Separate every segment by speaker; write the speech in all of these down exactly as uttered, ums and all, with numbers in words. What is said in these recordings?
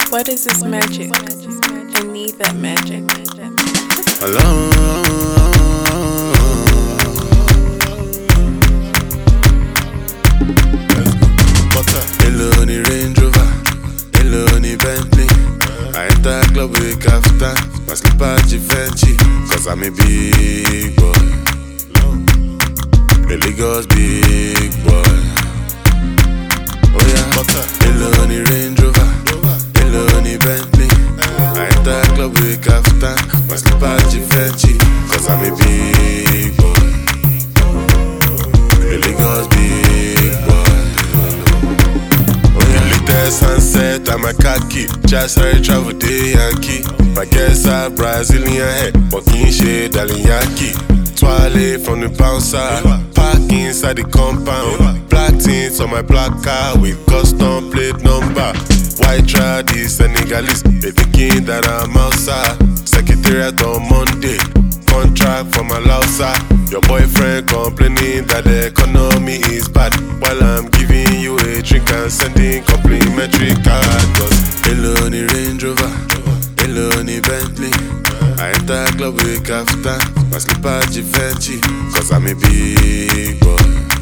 Speaker 1: What is this magic? I need that magic.
Speaker 2: Alone. Hello, ni Range Rover. Hello, ni Bentley. I enter club with kaftan. My slipper Givenchy. Cause I'm a big boy. The Lagos big boy. Oh yeah. Hello, ni Range Rover. Hello, ni Bentley. I enter club with kaftan. My slipper Givenchy. Cause I'm a big boy. The Lagos big boy. Oh yeah. Latest sunset, I'm a khaki. Just I travel day Yankee. My guests are Brazilian head, but can't shade darling Yankee. Twirly from the bouncer, park inside the compound. Black tints on my black car with custom plate number. White tradi Senegalese, they thinking that I'm outside. Secretariat on Monday, contract from my Lausa. Your boyfriend complaining that the economy is bad, while I'm giving you a drink and sending complimentary card. Cause hello ni Range Rover, hello ni Bentley. I enter club with kaftan, my slipper Givenchy. Cause I'm a big boy.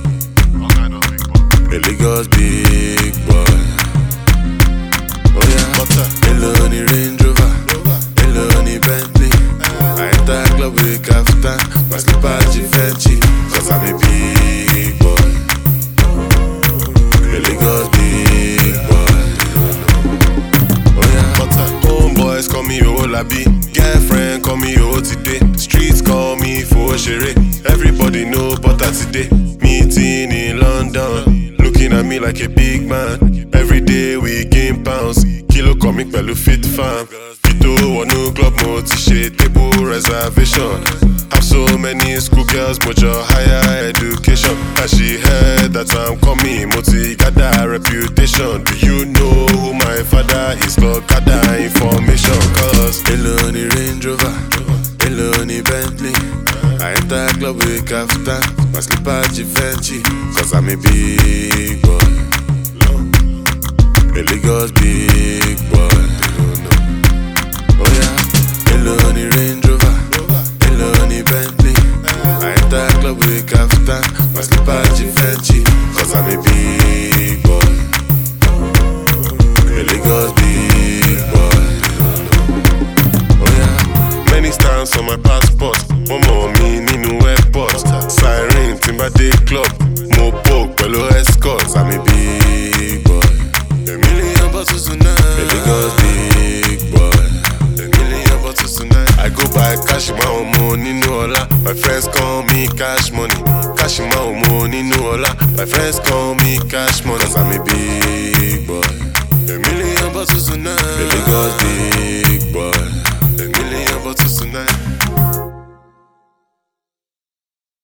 Speaker 2: The Lagos big boy. Oh yeah. Hello ni Range Rover, hello ni Bentley. I enter club with kaftan, my slipper Givenchy. Cause I'm a big boy. The Lagos big boy. Oh yeah. Homeboys call me Olabi, girlfriend call me O today. Streets call me Foshere. Everybody know butter today. Meeting in London, looking at me like a big man. Every day we gain pounds. Kilo comic pẹ̀lú fit farm. Vito wọnú club mo ti ṣe table reservation. Have so many schoolgirls mojo higher education. And she heard that I'm coming, mo ti gather reputation. Do you know who my father is? Lord gather information. Cause hello ni Range Rover, hello ni Bentley. I enter club with kaftan, my slipper Givenchy. Cause I'm a big boy. The Lagos big boy. Oh yeah. Hello ni Range Rover, hello ni Bentley. I enter club with kaftan, my slipper Givenchy. Cause I'm a big boy. The Lagos big boy. Oh yeah. Many stamps on my passport. One more me nínú airport. Siren timber day club. Mo poke pẹ̀lú escorts. I'm a big boy. A million bottles tonight. The Lagos big boy. A million bottles tonight. I go buy cash my omo nínú ọlá. My friends call me cash money. Cash my omo nínú ọlá. My friends call me cash money. Cause I'm a big boy. A million bottles tonight. The Lagos big